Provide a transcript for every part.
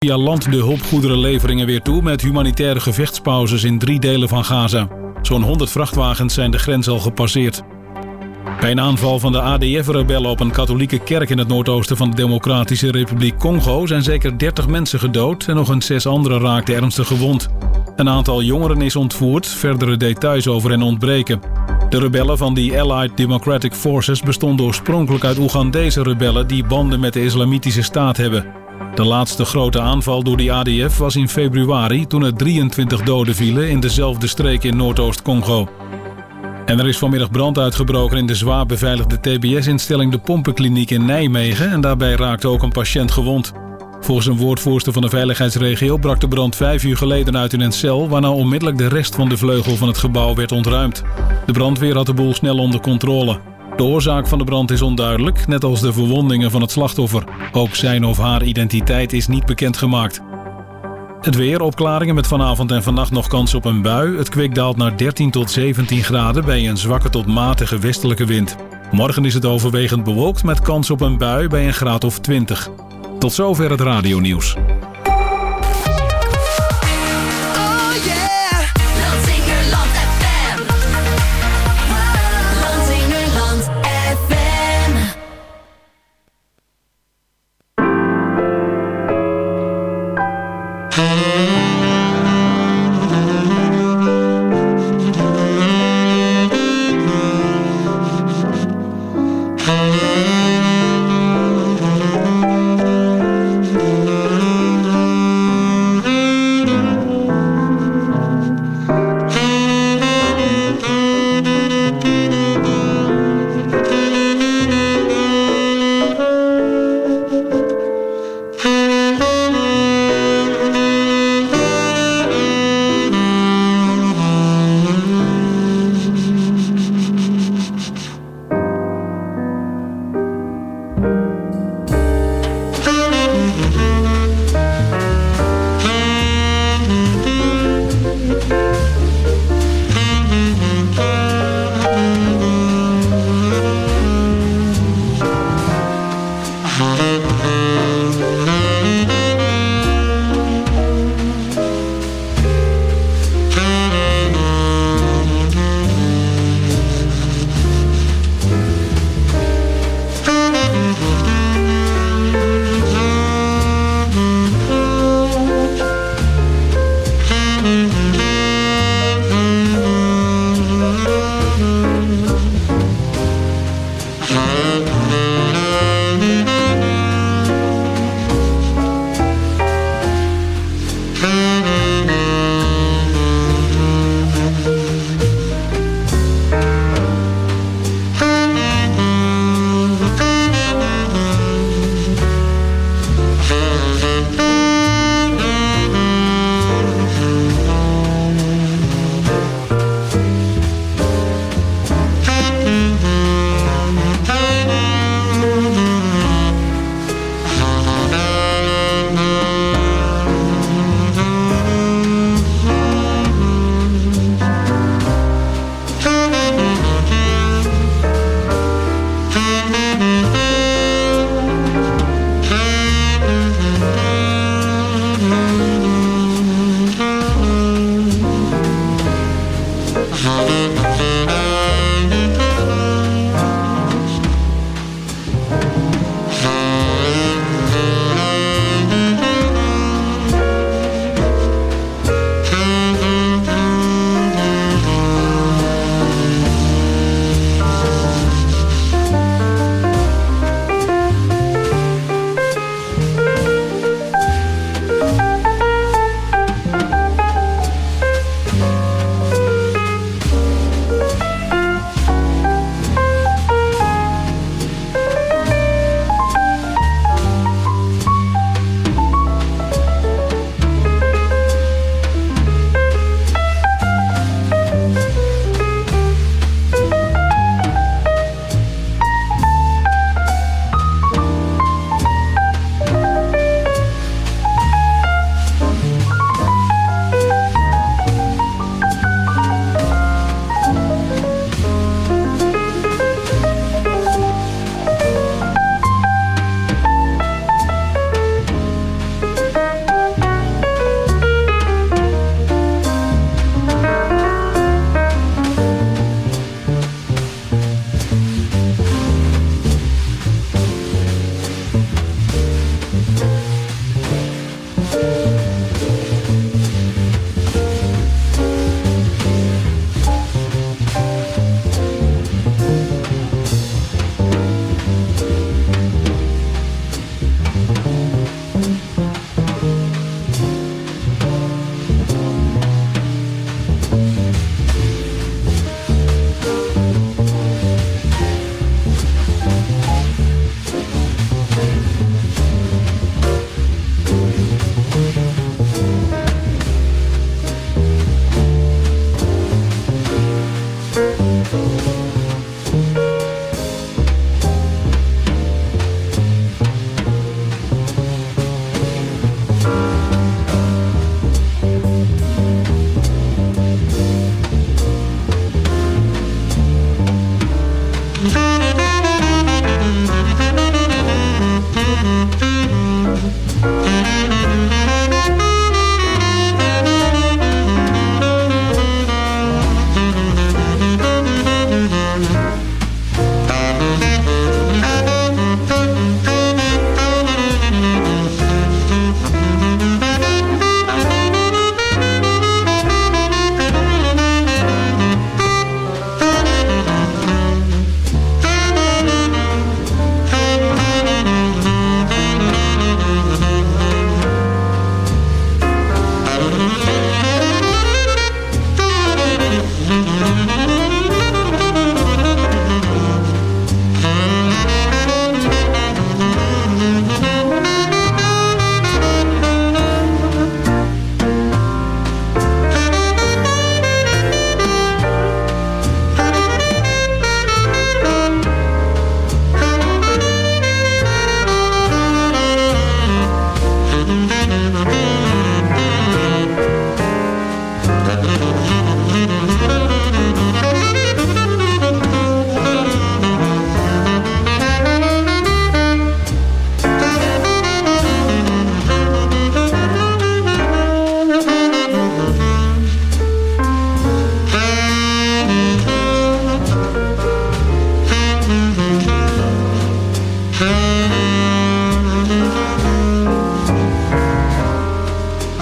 via land de hulpgoederenleveringen weer toe met humanitaire gevechtspauzes in 3 delen van Gaza. Zo'n 100 vrachtwagens zijn de grens al gepasseerd. Bij een aanval van de ADF-rebellen op een katholieke kerk in het noordoosten van de Democratische Republiek Congo zijn zeker 30 mensen gedood en nog eens 6 anderen raakten ernstig gewond. Een aantal jongeren is ontvoerd, verdere details over hen ontbreken. De rebellen van die Allied Democratic Forces bestonden oorspronkelijk uit Oegandese rebellen die banden met de Islamitische Staat hebben. De laatste grote aanval door die ADF was in februari toen er 23 doden vielen in dezelfde streek in Noordoost-Congo. En er is vanmiddag brand uitgebroken in de zwaar beveiligde TBS-instelling De Pompenkliniek in Nijmegen en daarbij raakte ook een patiënt gewond. Volgens een woordvoerster van de veiligheidsregio brak de brand 5 uur geleden uit in een cel, waarna onmiddellijk de rest van de vleugel van het gebouw werd ontruimd. De brandweer had de boel snel onder controle. De oorzaak van de brand is onduidelijk, net als de verwondingen van het slachtoffer. Ook zijn of haar identiteit is niet bekendgemaakt. Het weer, opklaringen met vanavond en vannacht nog kans op een bui. Het kwik daalt naar 13 tot 17 graden bij een zwakke tot matige westelijke wind. Morgen is het overwegend bewolkt met kans op een bui bij een graad of 20. Tot zover het radionieuws.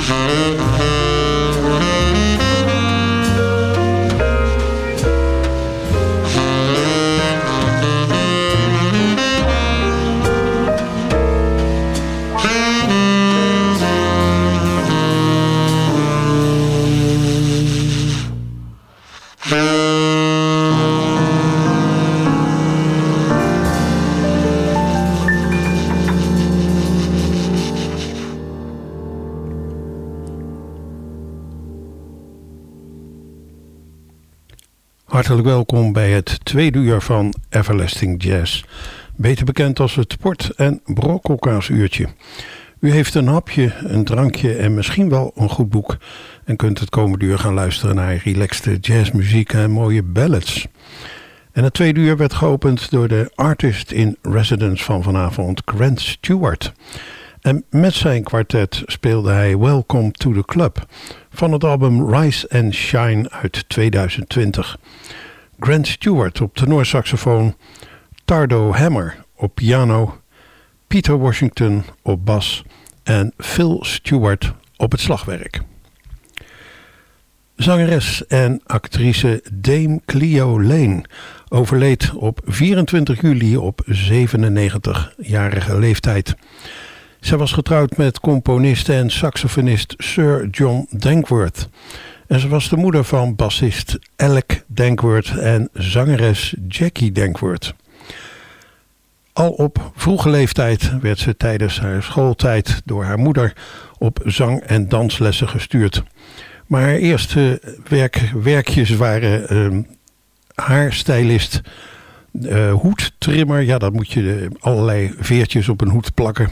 Hartelijk welkom bij het tweede uur van Everlasting Jazz. Beter bekend als het port- en brokkelkaasuurtje. U heeft een hapje, een drankje en misschien wel een goed boek. En kunt het komende uur gaan luisteren naar relaxte jazzmuziek en mooie ballads. En het tweede uur werd geopend door de artist in residence van vanavond, Grant Stewart. En met zijn kwartet speelde hij Welcome to the Club van het album Rise and Shine uit 2020. Grant Stewart op tenorsaxofoon, Tardo Hammer op piano, Peter Washington op bas en Phil Stewart op het slagwerk. Zangeres en actrice Dame Cleo Lane overleed op 24 juli op 97-jarige leeftijd. Zij was getrouwd met componist en saxofonist Sir John Dankworth. En ze was de moeder van bassist Alec Dankworth en zangeres Jackie Dankworth. Al op vroege leeftijd werd ze tijdens haar schooltijd door haar moeder op zang- en danslessen gestuurd. Maar haar eerste werkjes waren haarstylist, hoedtrimmer. Ja, dan moet je allerlei veertjes op een hoed plakken.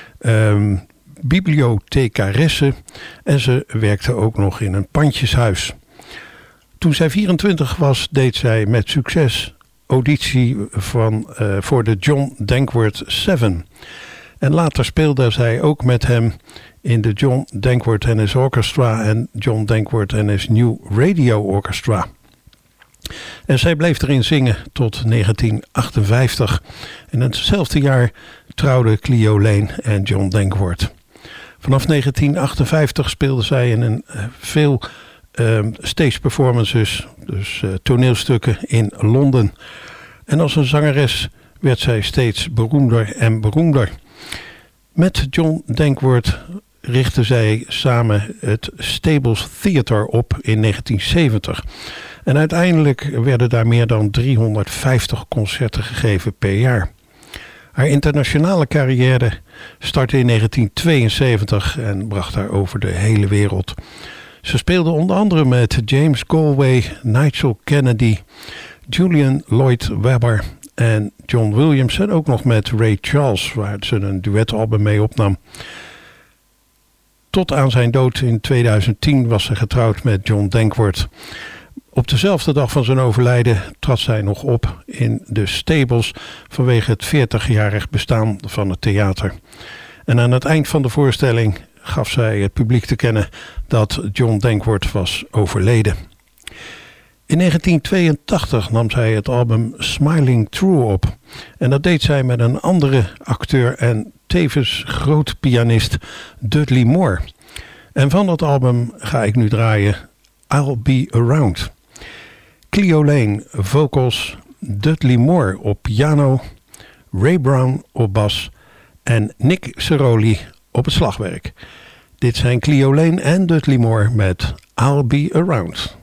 Bibliothecaresse en ze werkte ook nog in een pandjeshuis. Toen zij 24 was, deed zij met succes auditie voor de John Dankworth 7. En later speelde zij ook met hem in de John Dankworth and His Orchestra en John Dankworth and His New Radio Orchestra. En zij bleef erin zingen tot 1958. En in hetzelfde jaar trouwden Cleo Lane en John Dankworth. Vanaf 1958 speelde zij in veel stage performances, dus toneelstukken in Londen. En als een zangeres werd zij steeds beroemder en beroemder. Met John Dankworth richtte zij samen het Stables Theatre op in 1970. En uiteindelijk werden daar meer dan 350 concerten gegeven per jaar. Haar internationale carrière startte in 1972 en bracht haar over de hele wereld. Ze speelde onder andere met James Galway, Nigel Kennedy, Julian Lloyd Webber en John Williams en ook nog met Ray Charles, waar ze een duetalbum mee opnam. Tot aan zijn dood in 2010 was ze getrouwd met John Dankworth. Op dezelfde dag van zijn overlijden trad zij nog op in de Stables vanwege het 40-jarig bestaan van het theater. En aan het eind van de voorstelling gaf zij het publiek te kennen dat John Dankworth was overleden. In 1982 nam zij het album Smiling Through op. En dat deed zij met een andere acteur en tevens groot pianist Dudley Moore. En van dat album ga ik nu draaien I'll Be Around. Cleo Lane vocals, Dudley Moore op piano, Ray Brown op bas en Nick Ceroli op het slagwerk. Dit zijn Cleo Lane en Dudley Moore met I'll Be Around.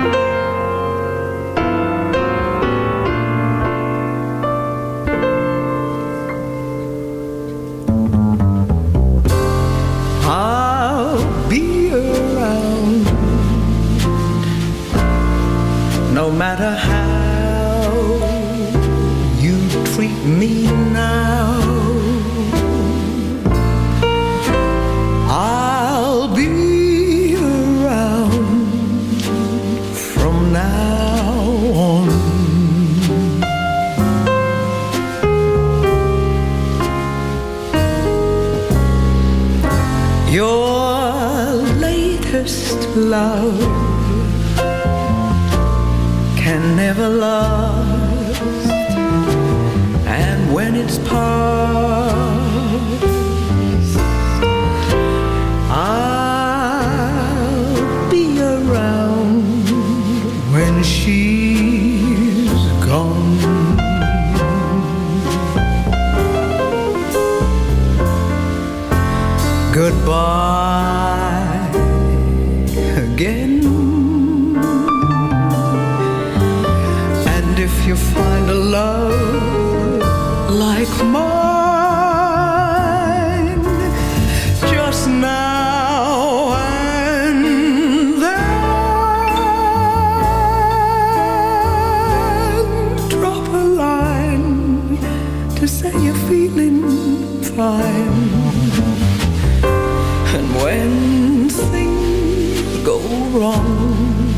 No matter how you treat me now, I'll be around from now on. Your latest love can never last, and when it's past, wrong,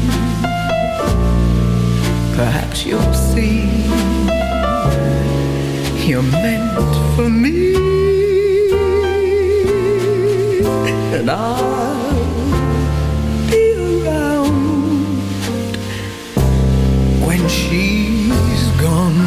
perhaps you'll see you're meant for me, and I'll be around when she's gone.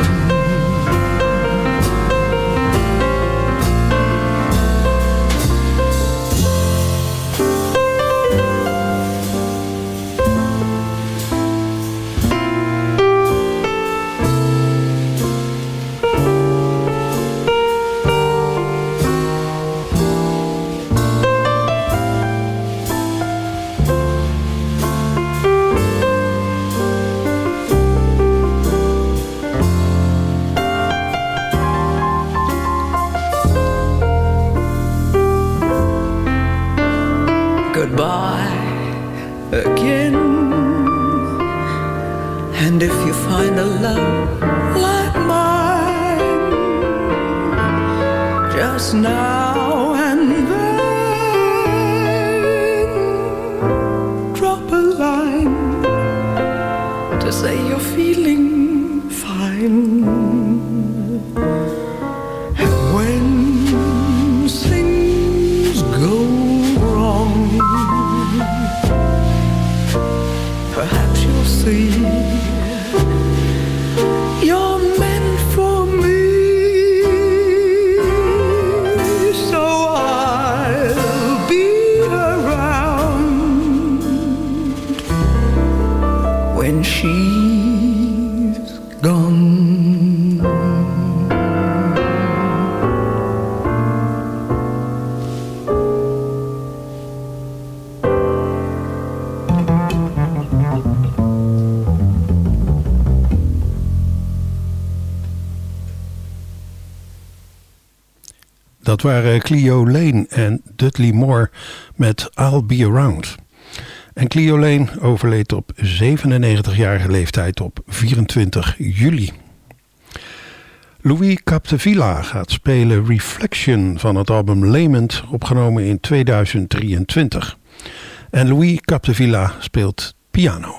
Goodbye again, and if you find a love like mine, just now and then drop a line to say you're feeling fine. And when things go wrong, perhaps you'll see you're meant for me. So I'll be around when she's gone. Dat waren Cleo Lane en Dudley Moore met I'll Be Around. En Cleo Lane overleed op 97-jarige leeftijd op 24 juli. Louis Capdevila gaat spelen Reflection van het album Lament, opgenomen in 2023. En Louis Capdevila speelt piano.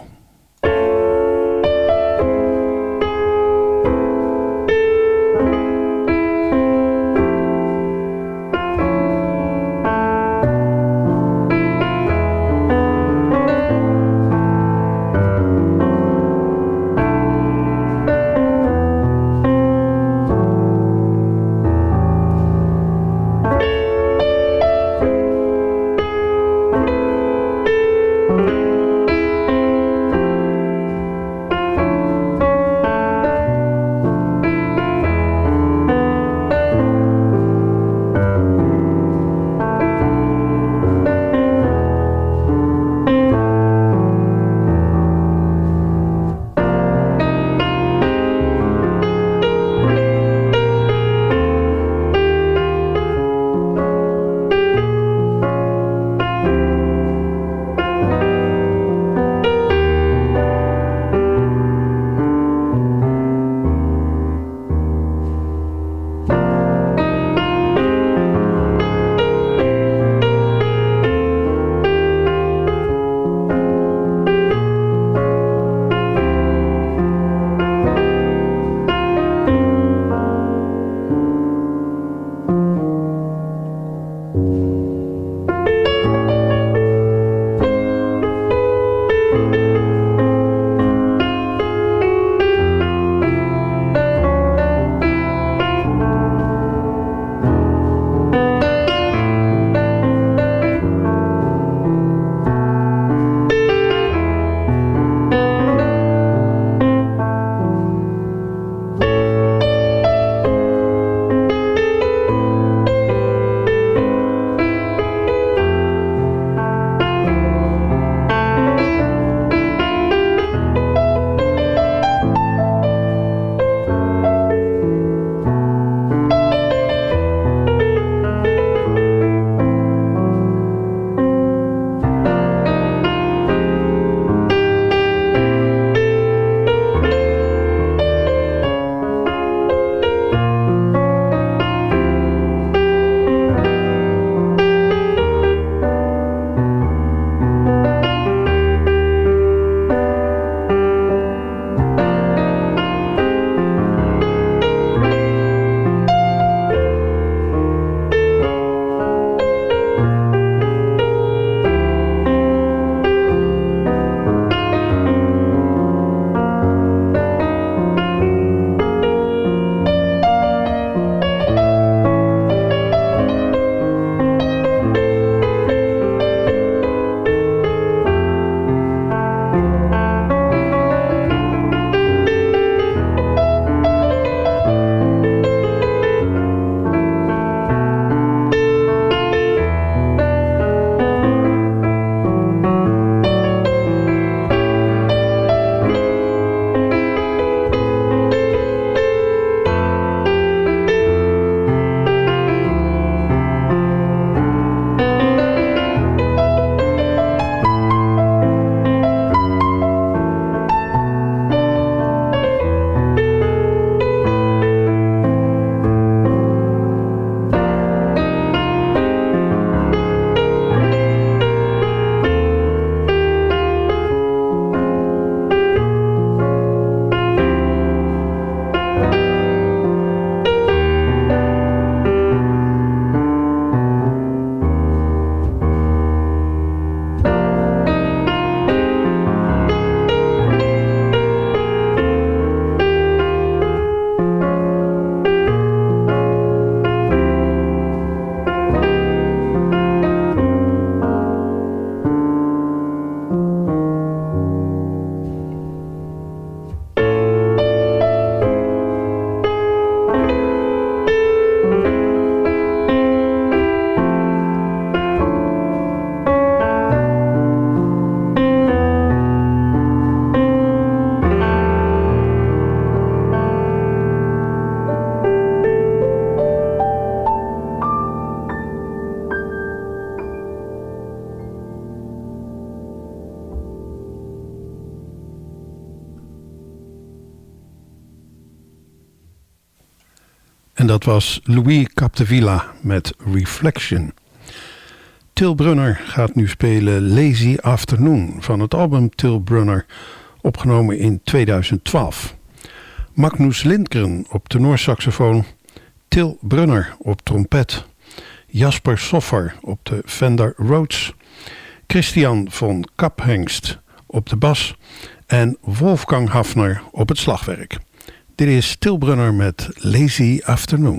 En dat was Louis Capdevila met Reflection. Til Brunner gaat nu spelen Lazy Afternoon van het album Til Brunner, opgenomen in 2012. Magnus Lindgren op tenorsaxofoon, Til Brunner op trompet, Jasper Soffer op de Fender Rhodes, Christian von Kaphengst op de bas en Wolfgang Hafner op het slagwerk. Dit is Til Brunner met Lazy Afternoon.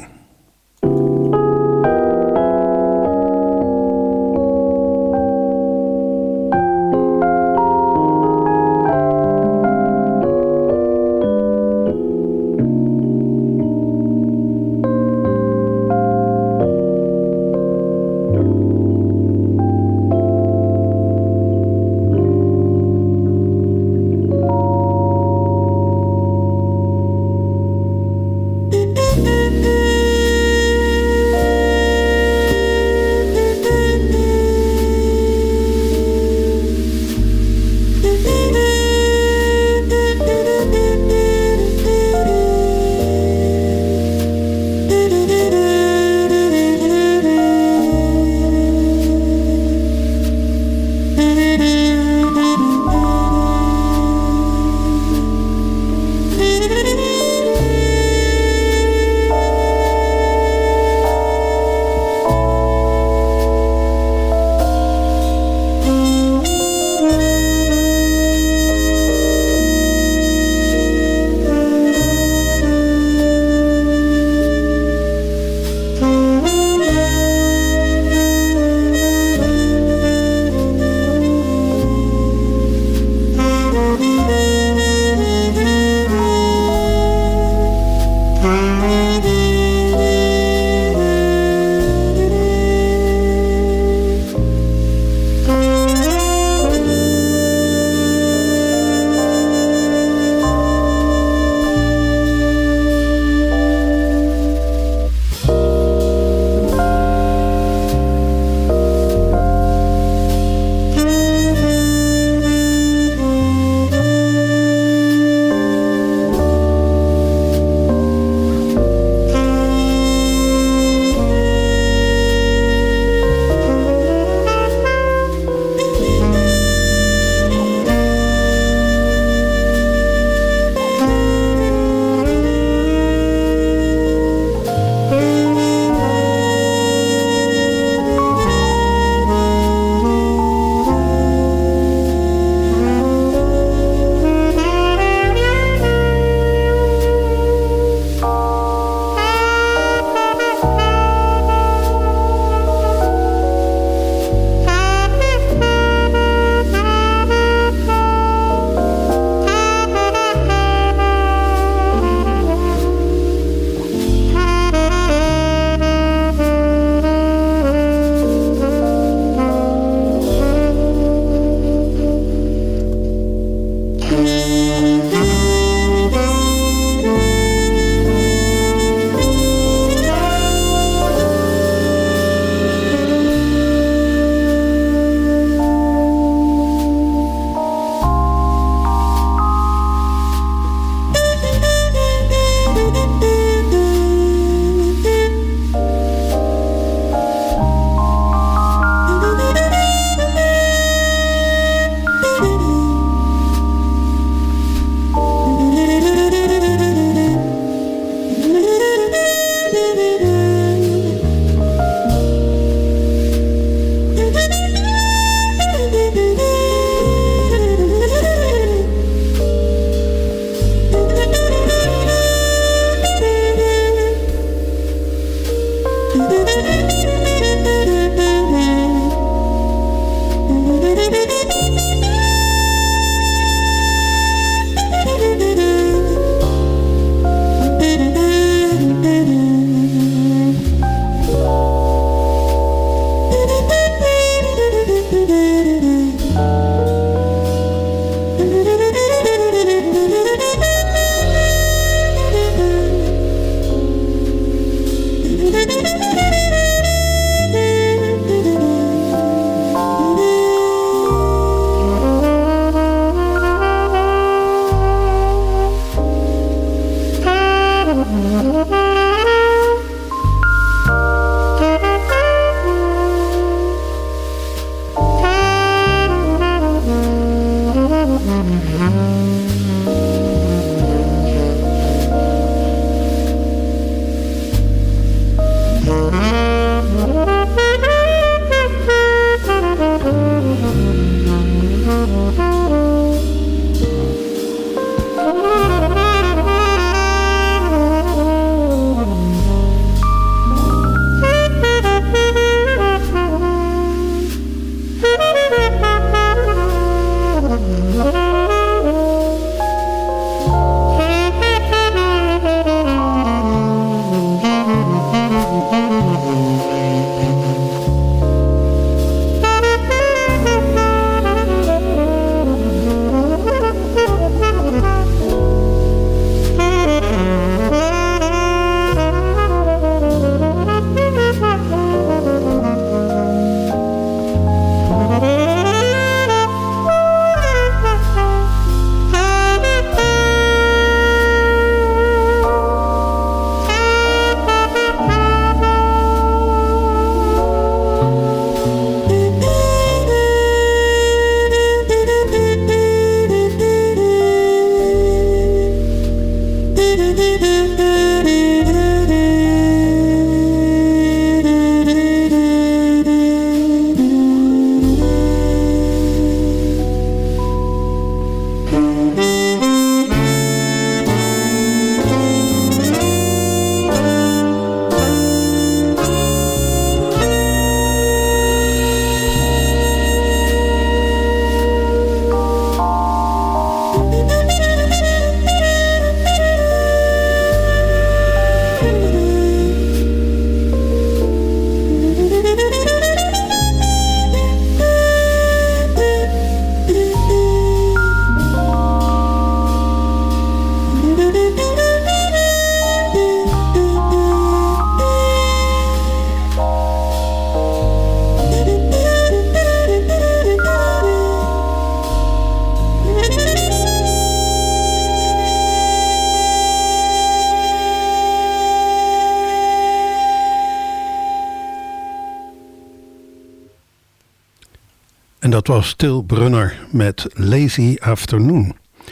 En dat was Till Brunner met Lazy Afternoon.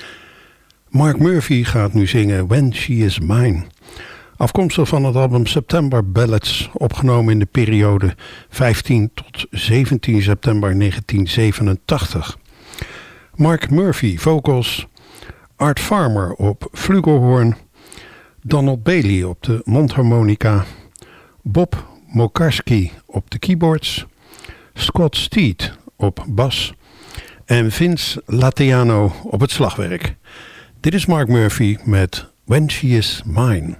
Mark Murphy gaat nu zingen When She Is Mine. Afkomstig van het album September Ballads, opgenomen in de periode 15 tot 17 september 1987. Mark Murphy vocals, Art Farmer op flugelhoorn, Donald Bailey op de mondharmonica, Bob Mokarski op de keyboards, Scott Steed op bas en Vince Lateano op het slagwerk. Dit is Mark Murphy met When She Is Mine.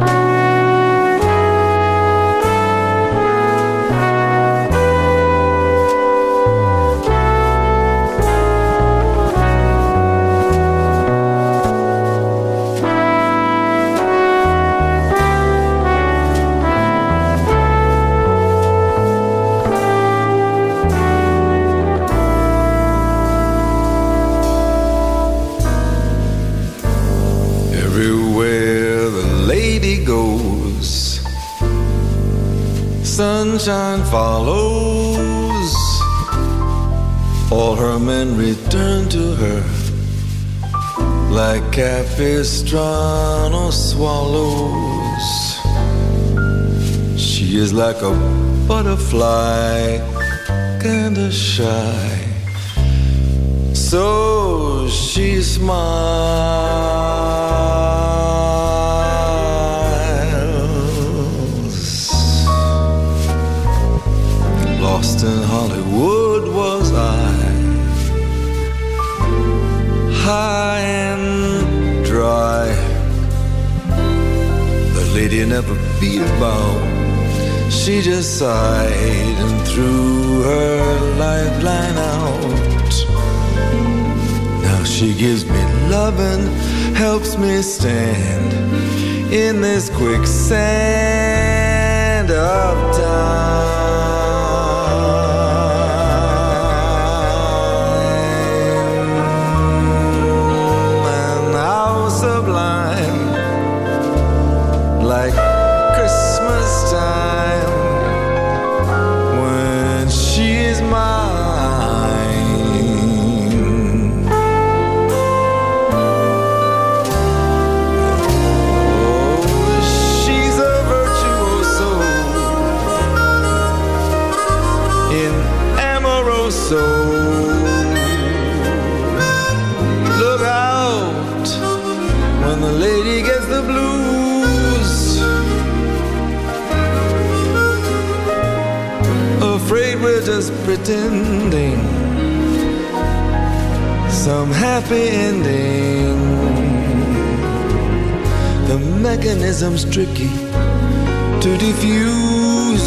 Sunshine follows, all her men return to her, like Capistrano swallows. She is like a butterfly, kinda shy, so she smiles. Lost in Hollywood was I, high and dry. The lady never beat about, she just sighed and threw her lifeline out. Now she gives me love and helps me stand in this quicksand of time. Like Christmas time, when she is mine. so. Look out when the lady gets the blues. Afraid we're just pretending some happy ending. The mechanism's tricky to diffuse,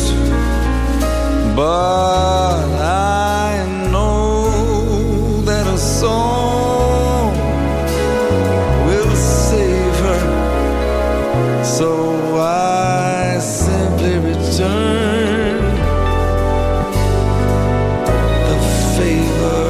but I know that a song will save her. So I simply return the favor.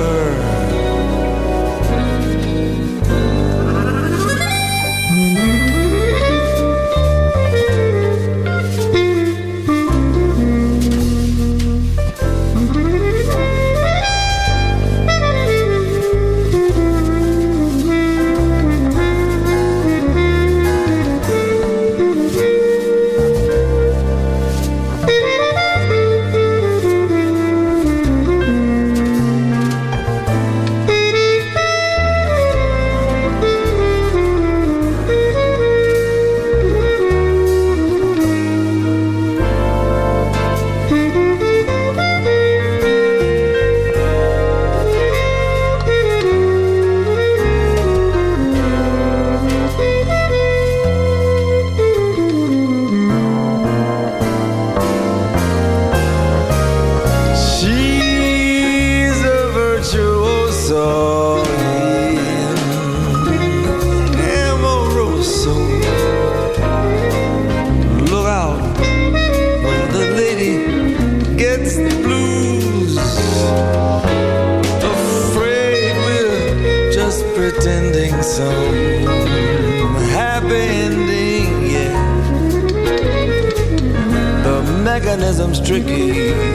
Mechanism's tricky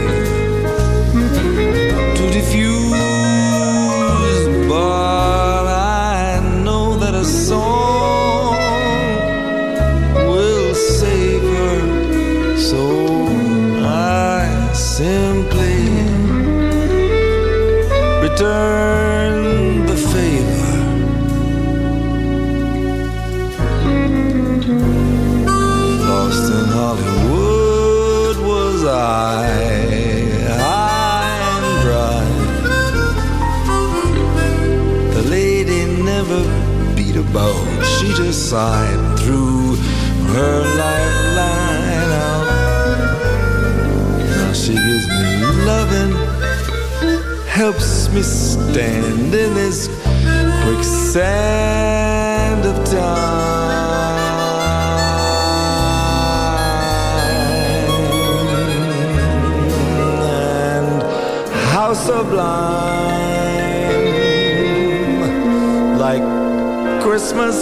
to diffuse, but I know that a song will save her. So I simply return the favor. Lost in Hollywood was high and dry. The lady never beat about. She just sighed through her lifeline out. Now she gives me loving, helps me stand in this quicksand of time. And how sublime, like Christmas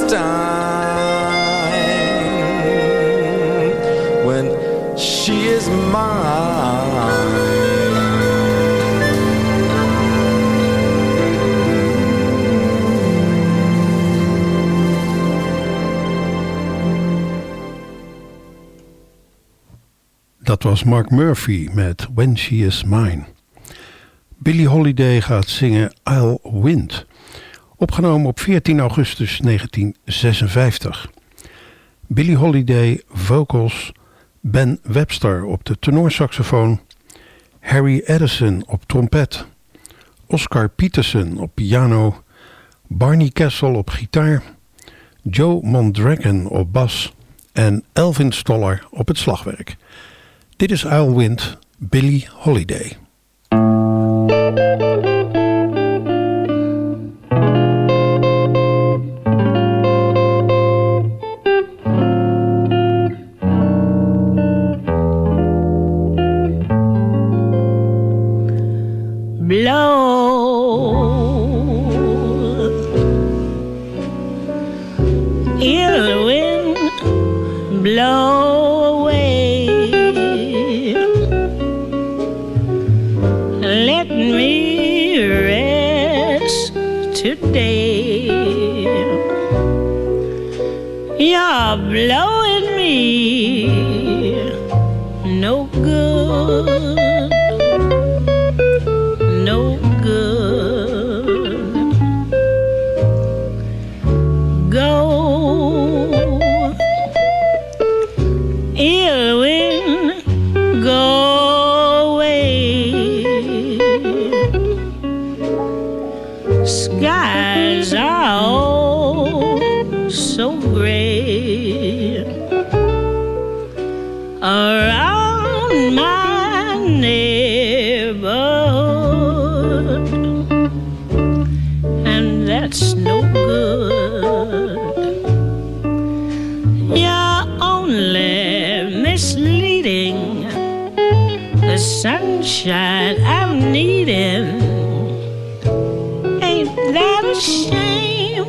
time, when she is mine. Dat was Mark Murphy met When She Is Mine. Billie Holiday gaat zingen I'll Wind. Opgenomen op 14 augustus 1956. Billie Holiday vocals, Ben Webster op de tenorsaxofoon, Harry Edison op trompet, Oscar Peterson op piano, Barney Kessel op gitaar, Joe Mondragon op bas en Elvin Stoller op het slagwerk. Dit is I'll Wind, Billie Holiday. Ill wind, blow away. Let me rest today. You're blowing me no good, no skies are oh so gray around my neighborhood, and that's no good. You're only misleading the sunshine I'm needing. Ain't that a shame?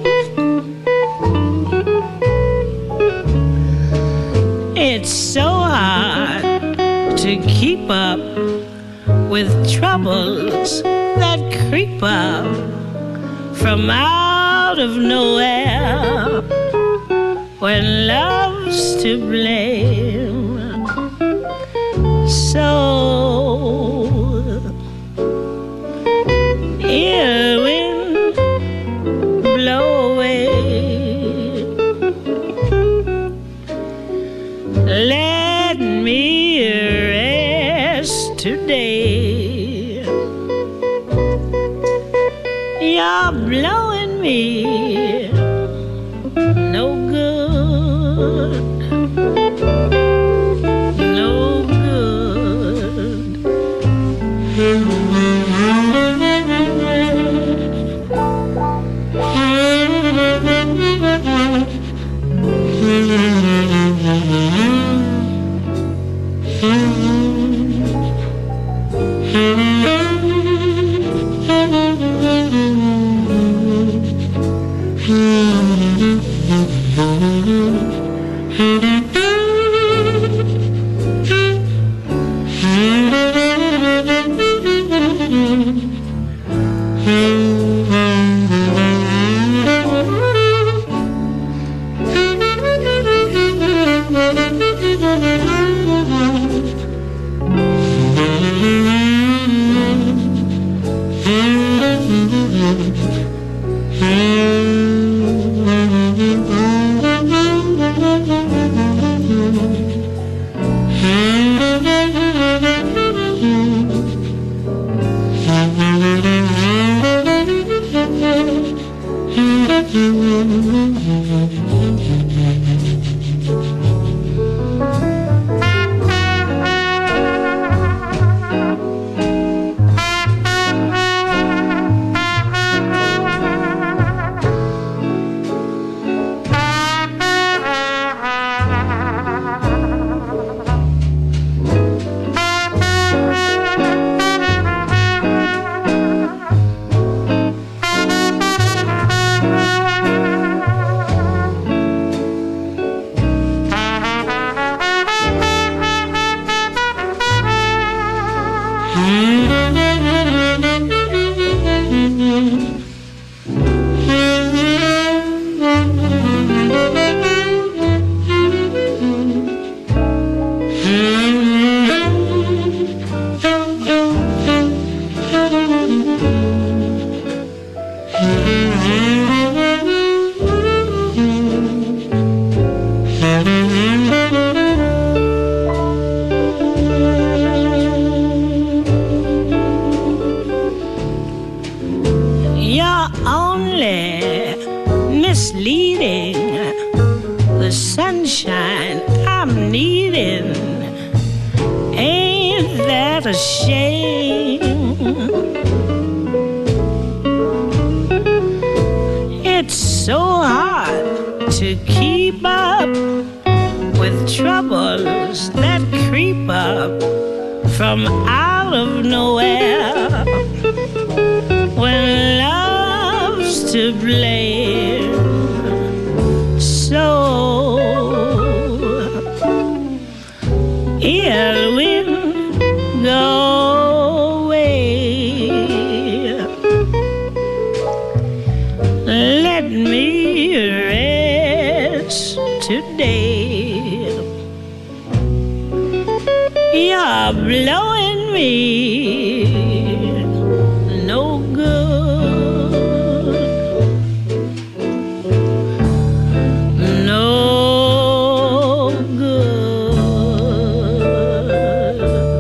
It's so hard to keep up with troubles that creep up from out of nowhere when love's to blame. So ill wind blow away, let me rest today. You're blowing me no good, no good.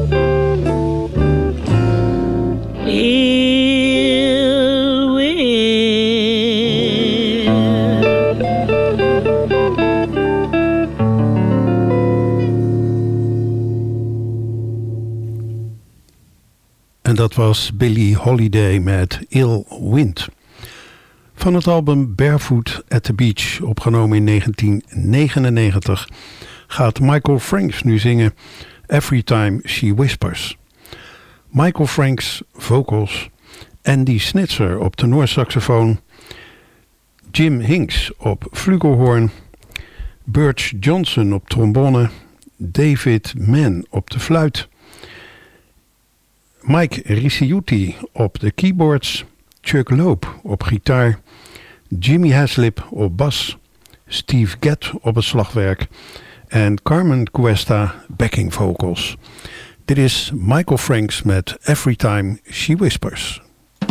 Ill wind was Billie Holiday met Ill Wind. Van het album Barefoot at the Beach, opgenomen in 1999, gaat Michael Franks nu zingen Every Time She Whispers. Michael Franks vocals, Andy Snitzer op tenorsaxofoon, Jim Hinks op flugelhoorn, Birch Johnson op trombone, David Mann op de fluit, Mike Ricciuti op de keyboards, Chuck Loeb op gitaar, Jimmy Haslip op bas, Steve Gadd op het slagwerk en Carmen Cuesta backing vocals. Dit is Michael Franks met Every Time She Whispers.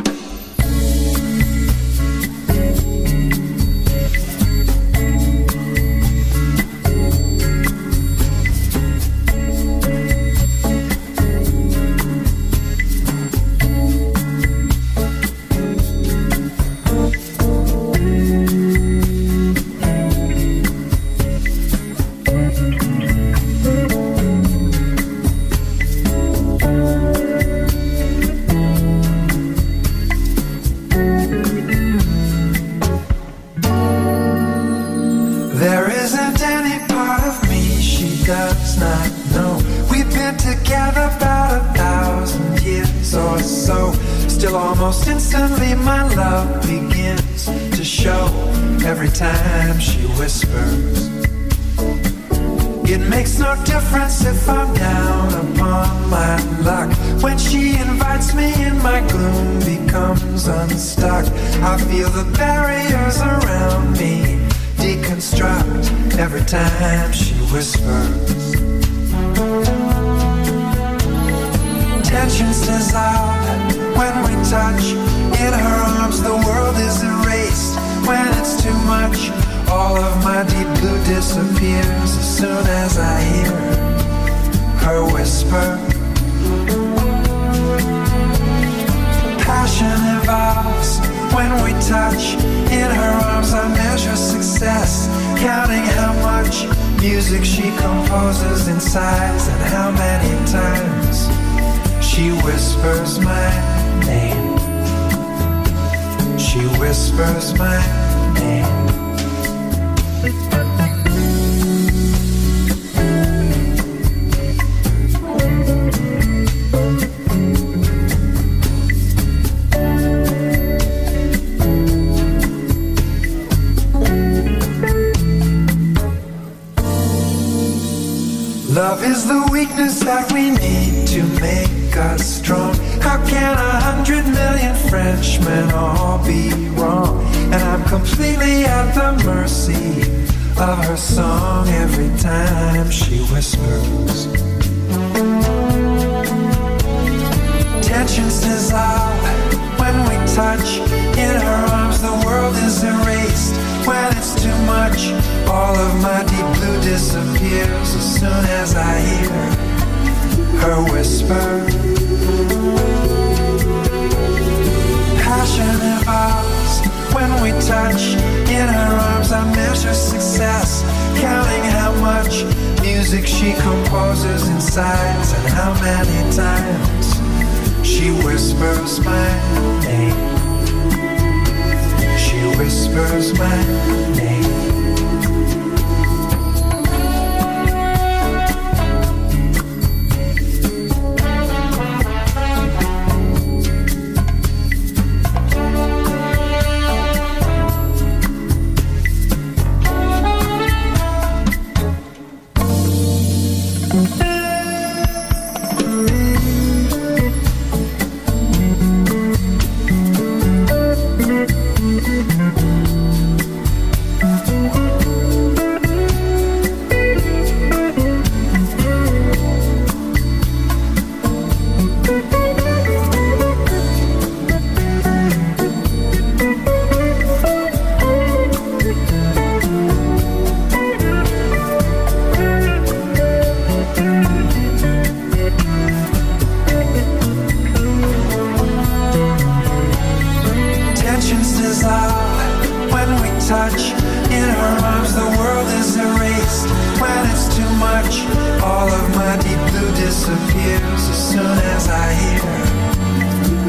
Almost instantly my love begins to show every time she whispers. It makes no difference if I'm down upon my luck. When she invites me in, my gloom becomes unstuck. I feel the barriers around me deconstruct every time she whispers. Tensions dissolve when we touch. In her arms the world is erased. When it's too much, all of my deep blue disappears as soon as I hear her whisper. Passion evolves when we touch. In her arms I measure success, counting how much music she composes in sighs and how many times she whispers my name. She whispers my name. Love is the weakness that we need to make us strong. How can 100 million Frenchmen all be wrong? And I'm completely at the mercy of her song every time she whispers. Tensions dissolve when we touch. In her arms the world is erased. When it's too much, all of my deep blue disappears as soon as I hear her whisper. Passion evolves when we touch. In her arms I measure success, counting how much music she composes in sighs and how many times she whispers my name. She whispers my name.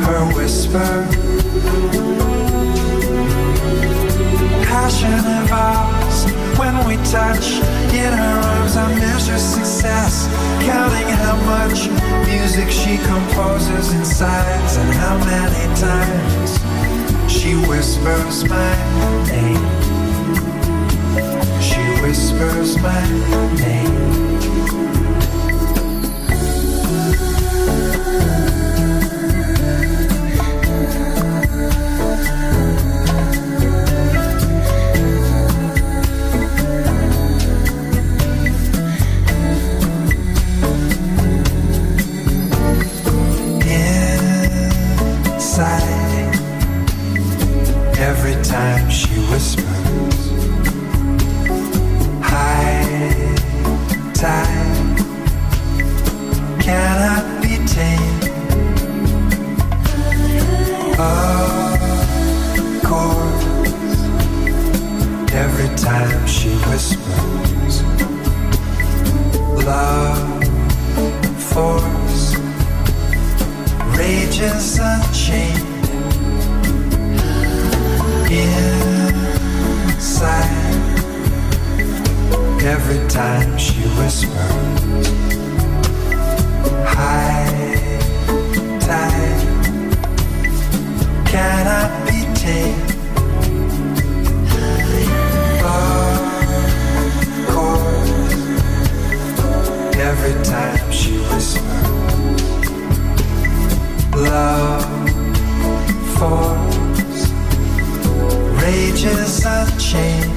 her whisper. Passionate vows when we touch. In her arms I measure success, counting how much music she composes in sides and how many times she whispers my name. She whispers my name. Every time she whispers, high tide cannot be tamed. Of course, every time she whispers, love force rages unchained. Inside, every time she whispers, high tide cannot be tamed. Of course, every time she whispers, love force rages unchained.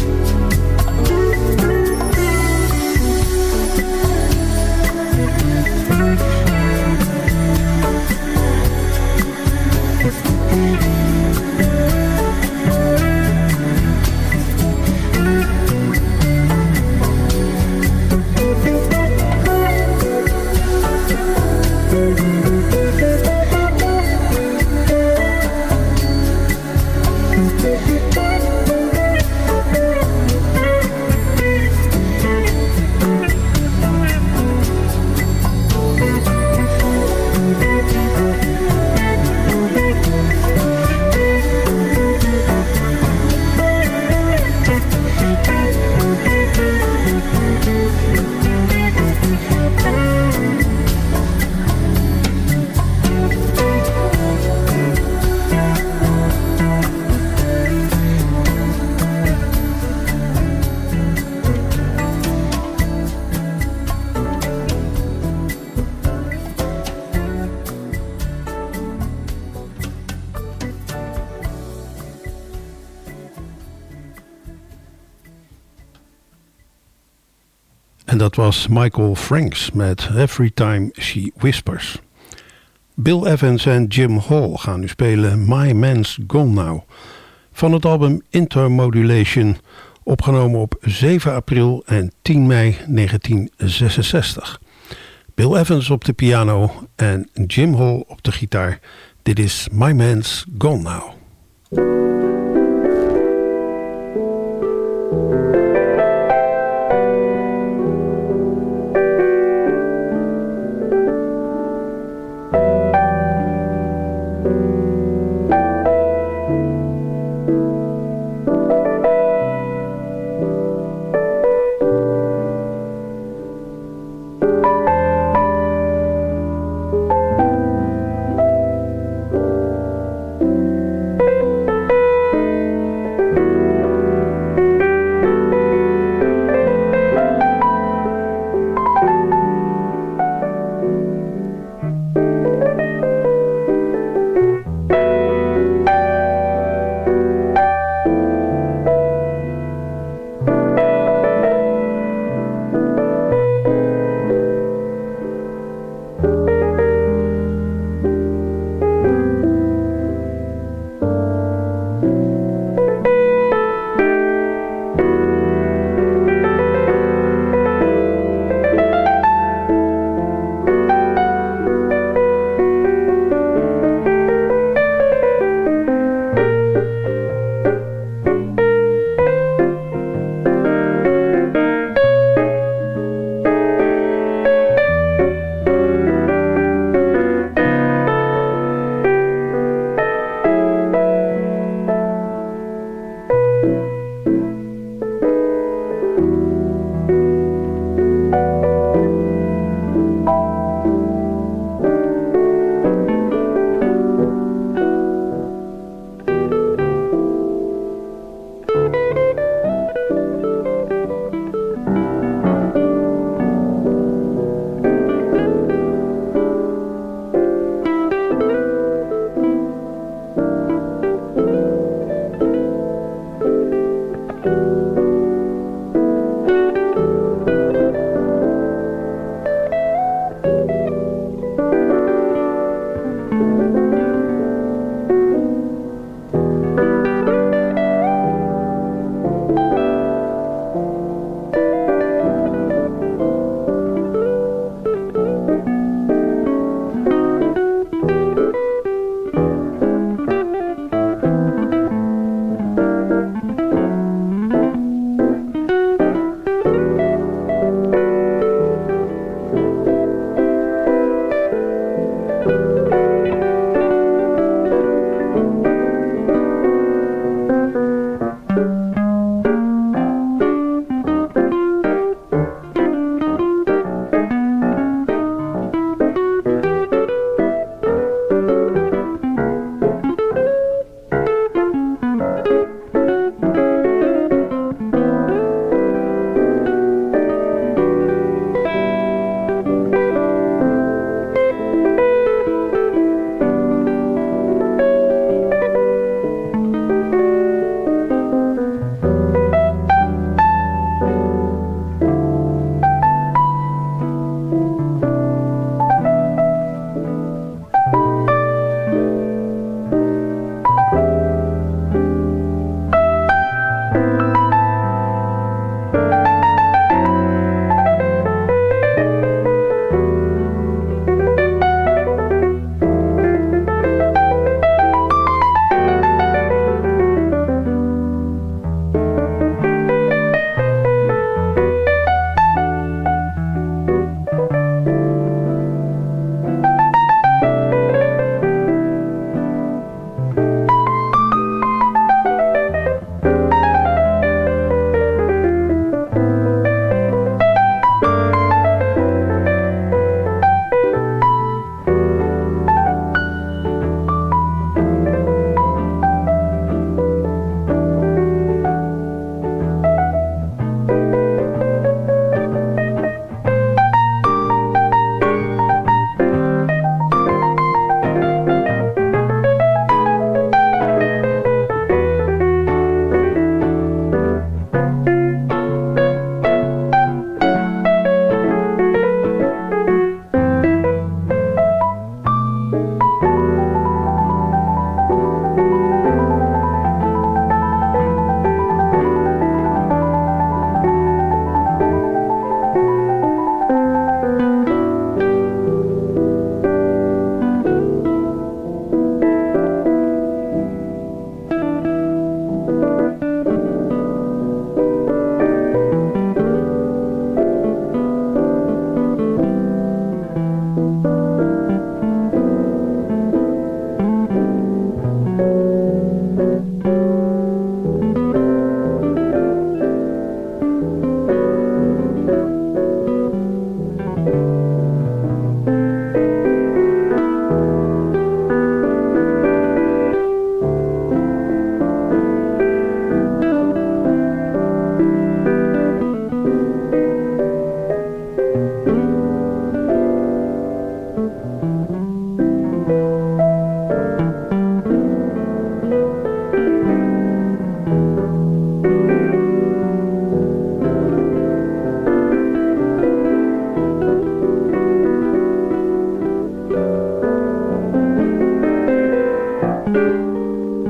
En dat was Michael Franks met Every Time She Whispers. Bill Evans en Jim Hall gaan nu spelen My Man's Gone Now. Van het album Intermodulation, opgenomen op 7 april en 10 mei 1966. Bill Evans op de piano en Jim Hall op de gitaar. Dit is My Man's Gone Now.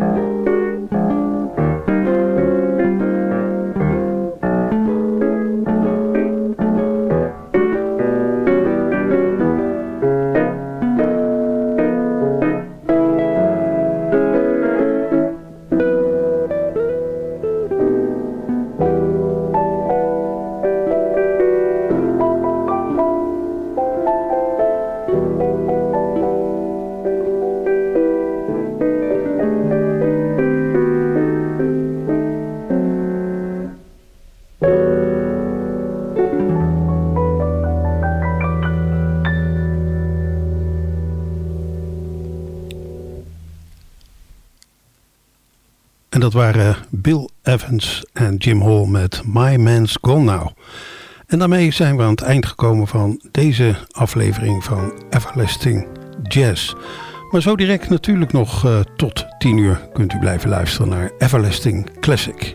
En dat waren Bill Evans en Jim Hall met My Man's Gone Now. En daarmee zijn we aan het eind gekomen van deze aflevering van Everlasting Jazz. Maar zo direct natuurlijk nog tot 10 uur kunt u blijven luisteren naar Everlasting Classic.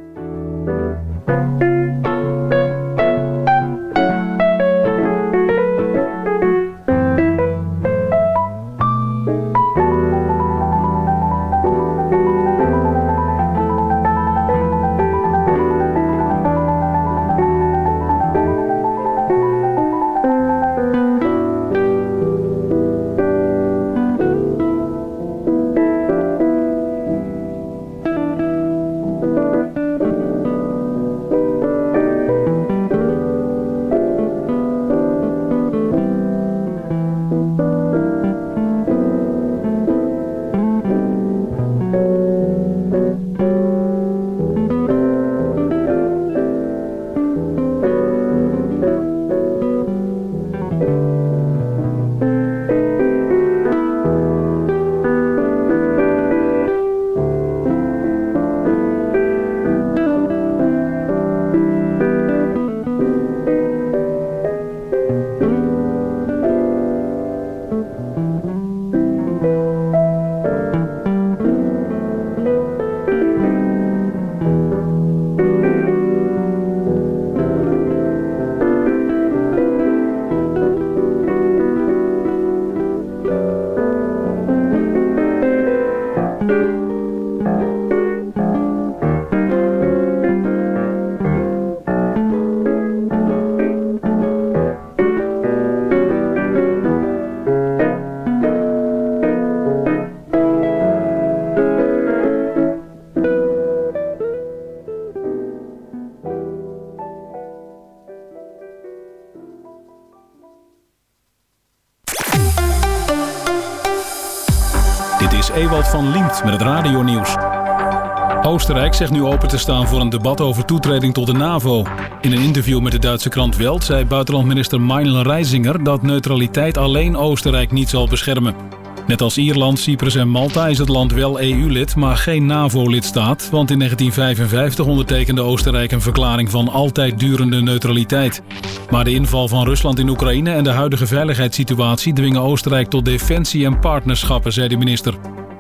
Ewald van Liemt met het radionieuws. Oostenrijk zegt nu open te staan voor een debat over toetreding tot de NAVO. In een interview met de Duitse krant Welt zei buitenlandminister Meinl Reisinger dat neutraliteit alleen Oostenrijk niet zal beschermen. Net als Ierland, Cyprus en Malta is het land wel EU-lid, maar geen NAVO-lidstaat, want in 1955 ondertekende Oostenrijk een verklaring van altijd durende neutraliteit. Maar de inval van Rusland in Oekraïne en de huidige veiligheidssituatie dwingen Oostenrijk tot defensie en partnerschappen, zei de minister.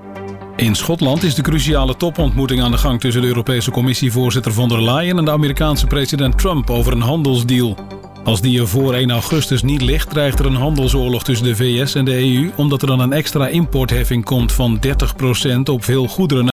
In Schotland is de cruciale topontmoeting aan de gang tussen de Europese Commissievoorzitter von der Leyen en de Amerikaanse president Trump over een handelsdeal. Als die er voor 1 augustus niet ligt, dreigt er een handelsoorlog tussen de VS en de EU, omdat er dan een extra importheffing komt van 30% op veel goederen